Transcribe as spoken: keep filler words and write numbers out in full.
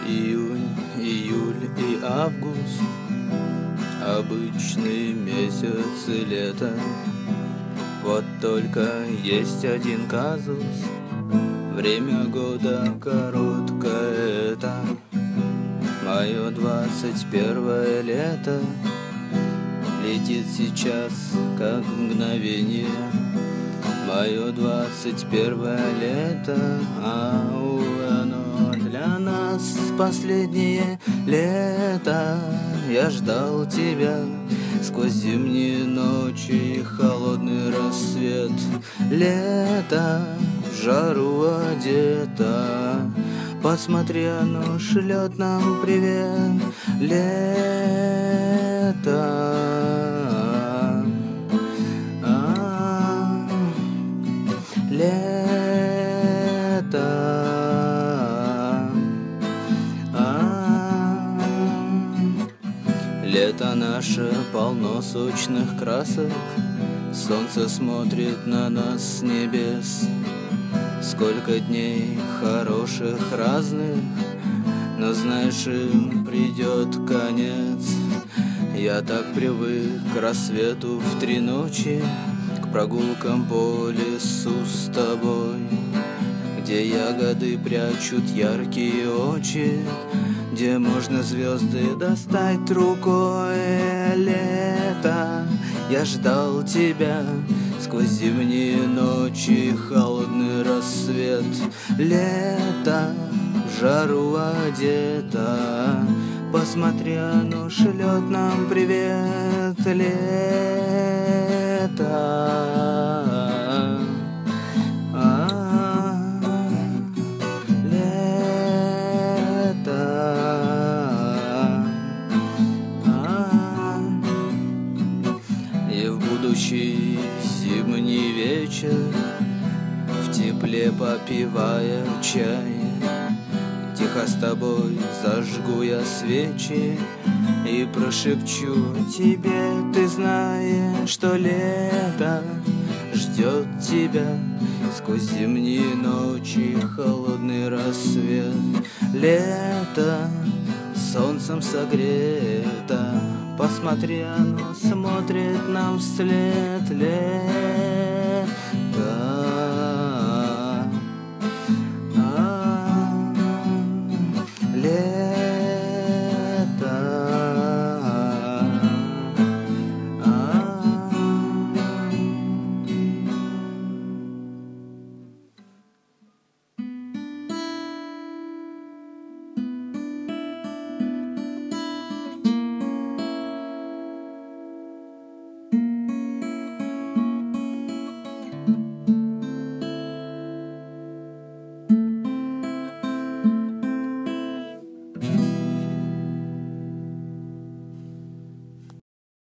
Июнь, июль и август — обычные месяцы лета. Вот только есть один казус: время года короткое это. Мое двадцать первое лето летит сейчас, как мгновение. Мое двадцать первое лето, а оно для нас последнее лето. Я ждал тебя сквозь зимние ночи и холодный рассвет. Лето в жару одето, посмотри, оно шлет нам привет. Лето, а, лето, а, лето наше полно сочных красок. Солнце смотрит на нас с небес. Сколько дней хороших, разных, но знаешь, им придет конец. Я так привык к рассвету в три ночи, к прогулкам по лесу с тобой, где ягоды прячут яркие очи, где можно звезды достать рукой. Лето, я ждал тебя сквозь зимние ночи, холодный рассвет. Лето в жару одето, посмотри, оно шлет нам привет. Лето, а, лето, а, и в будущий зимний вечер, в тепле попивая чай, тихо с тобой зажгу я свечи и прошепчу тебе: ты знаешь, что лето ждет тебя сквозь зимние ночи, холодный рассвет. Лето солнцем согрето, посмотри, оно смотрит нам вслед. Лето.